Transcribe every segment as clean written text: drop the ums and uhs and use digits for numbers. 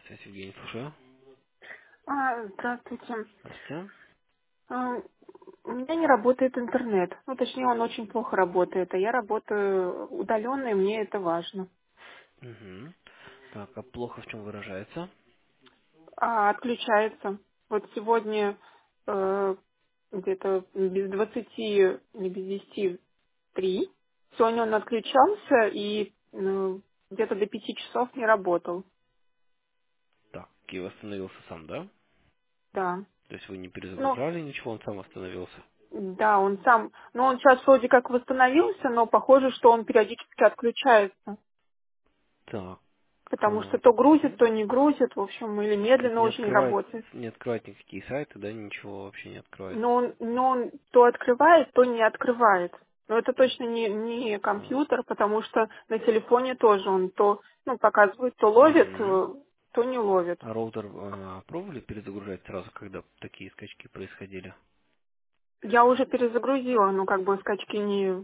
Связь, Евгений, слушаю. Здравствуйте. Здравствуйте. А, У меня не работает интернет. Ну, точнее, он очень плохо работает, а я работаю удаленно, и мне это важно. Угу. Так, а плохо в чем выражается? Отключается. Вот сегодня где-то без 20 или без 10 3. Сегодня он отключался и где-то до 5 часов не работал. Так, и восстановился сам, да? Да. То есть вы не Ну, перезагружали ничего, он сам восстановился. да, он сам. Но он сейчас вроде как восстановился, но похоже, что он периодически отключается. Так, Потому что то грузит, мгм. то не грузит, в общем, или То есть медленно очень работает. не открывает никакие сайты, да, ничего вообще не открывает. Но он то открывает, то не открывает. Но это точно не Так. компьютер, потому что на телефоне тоже он то показывает, то ловит, Угу. то не ловит. А роутер пробовали перезагружать сразу, когда такие скачки происходили? Я уже перезагрузила, но как бы скачки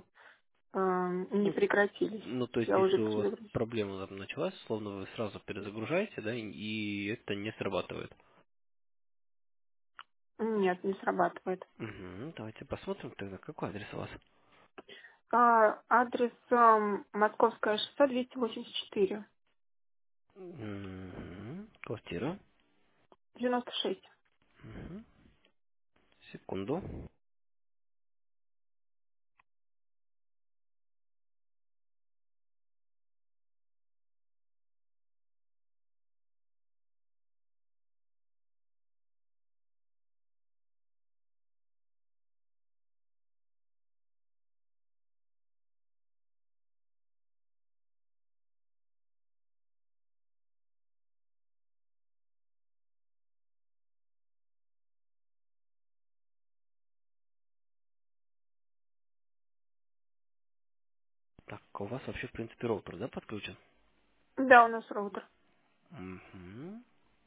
не Ну, прекратились. ну, то есть, Я уже если у вас перезагрузила. проблема там началась, словно вы сразу перезагружаете, да, и это не срабатывает. Нет, не срабатывает. Угу. Давайте посмотрим тогда, какой адрес у вас. Адрес Московское шоссе 284, Квартира. 96. Мгм. Секунду. Так, у вас вообще, в принципе, роутер, да, подключен? Да, у нас роутер. Угу.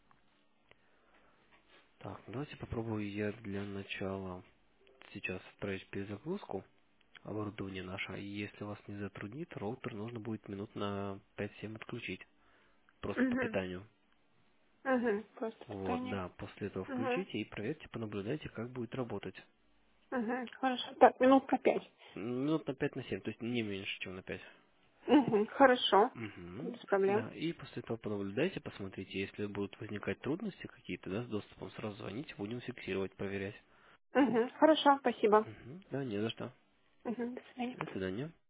Так, давайте попробую я для начала сейчас отправить перезагрузку оборудования наше. И если вас не затруднит, роутер нужно будет минут на 5-7 отключить. Просто по Угу. питанию. Угу. Просто Вот, питание. да, после этого Угу. включите и проверьте, понаблюдайте, как будет работать. Угу. Хорошо. Так, минут по 5. Минут на 5-7, то есть не меньше, чем на 5. Угу. Хорошо. Угу. Без проблем. Да, и после этого понаблюдайте, посмотрите, если будут возникать трудности какие-то, да, с доступом, сразу звоните, будем фиксировать, проверять. Угу. Хорошо, спасибо. Угу. Да, не за что. Угу. До свидания. До свидания.